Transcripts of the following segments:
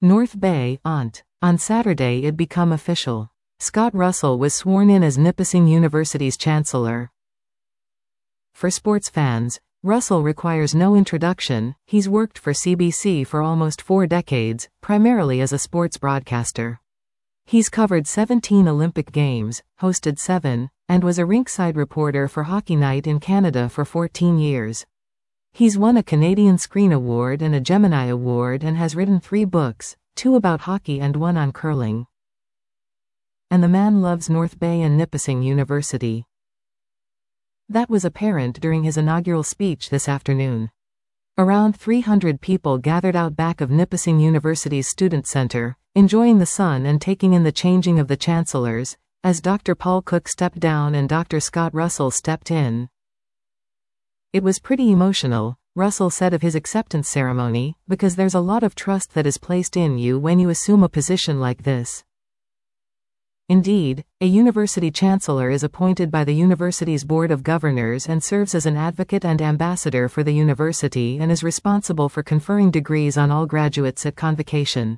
North Bay, Ont. On Saturday it became official. Scott Russell was sworn in as Nipissing University's chancellor. For sports fans, Russell requires no introduction. He's worked for CBC for almost 4 decades, primarily as a sports broadcaster. He's covered 17 Olympic Games, hosted 7, and was a rinkside reporter for Hockey Night in Canada for 14 years. He's won a Canadian Screen Award and a Gemini Award and has written 3 books, 2 about hockey and 1 on curling. And the man loves North Bay and Nipissing University. That was apparent during his inaugural speech this afternoon. Around 300 people gathered out back of Nipissing University's Student Center, enjoying the sun and taking in the changing of the chancellors, as Dr. Paul Cook stepped down and Dr. Scott Russell stepped in. It was pretty emotional, Russell said of his acceptance ceremony, because there's a lot of trust that is placed in you when you assume a position like this. Indeed, a university chancellor is appointed by the university's board of governors and serves as an advocate and ambassador for the university and is responsible for conferring degrees on all graduates at convocation.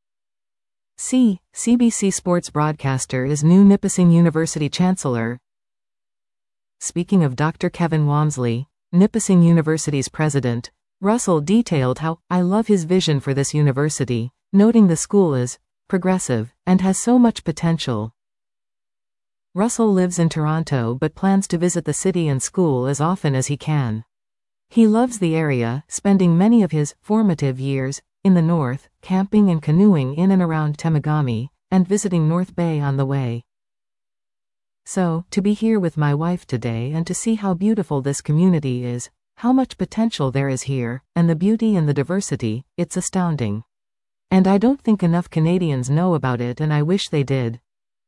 CBC sports broadcaster is new Nipissing University chancellor. Speaking of Dr. Kevin Walmsley, Nipissing University's president, Russell detailed how, "I love his vision for this university," noting the school is progressive and has so much potential. Russell lives in Toronto but plans to visit the city and school as often as he can. He loves the area, spending many of his formative years in the north, camping and canoeing in and around Temagami, and visiting North Bay on the way. So, to be here with my wife today and to see how beautiful this community is, how much potential there is here, and the beauty and the diversity, it's astounding. And I don't think enough Canadians know about it, and I wish they did.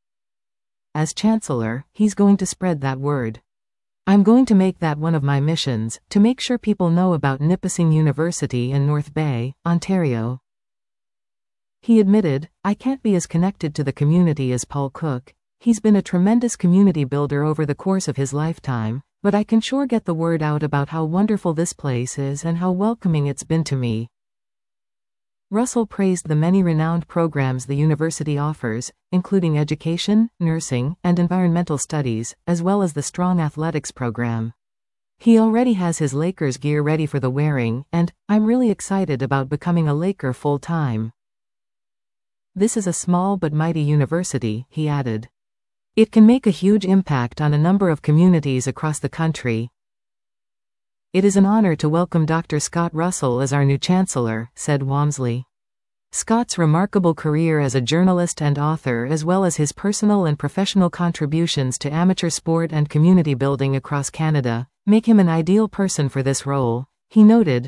As chancellor, he's going to spread that word. I'm going to make that one of my missions, to make sure people know about Nipissing University in North Bay, Ontario. He admitted, "I can't be as connected to the community as Paul Cook. He's been a tremendous community builder over the course of his lifetime, but I can sure get the word out about how wonderful this place is and how welcoming it's been to me." Russell praised the many renowned programs the university offers, including education, nursing, and environmental studies, as well as the strong athletics program. He already has his Lakers gear ready for the wearing, and, "I'm really excited about becoming a Laker full-time." This is a small but mighty university, he added. It can make a huge impact on a number of communities across the country. "It is an honor to welcome Dr. Scott Russell as our new chancellor," said Walmsley. Scott's remarkable career as a journalist and author, as well as his personal and professional contributions to amateur sport and community building across Canada, make him an ideal person for this role, he noted.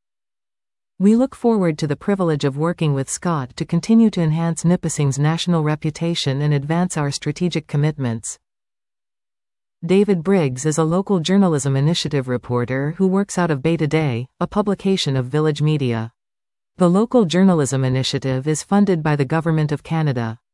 "We look forward to the privilege of working with Scott to continue to enhance Nipissing's national reputation and advance our strategic commitments." David Briggs is a local journalism initiative reporter who works out of Bay Today, a publication of Village Media. The local journalism initiative is funded by the Government of Canada.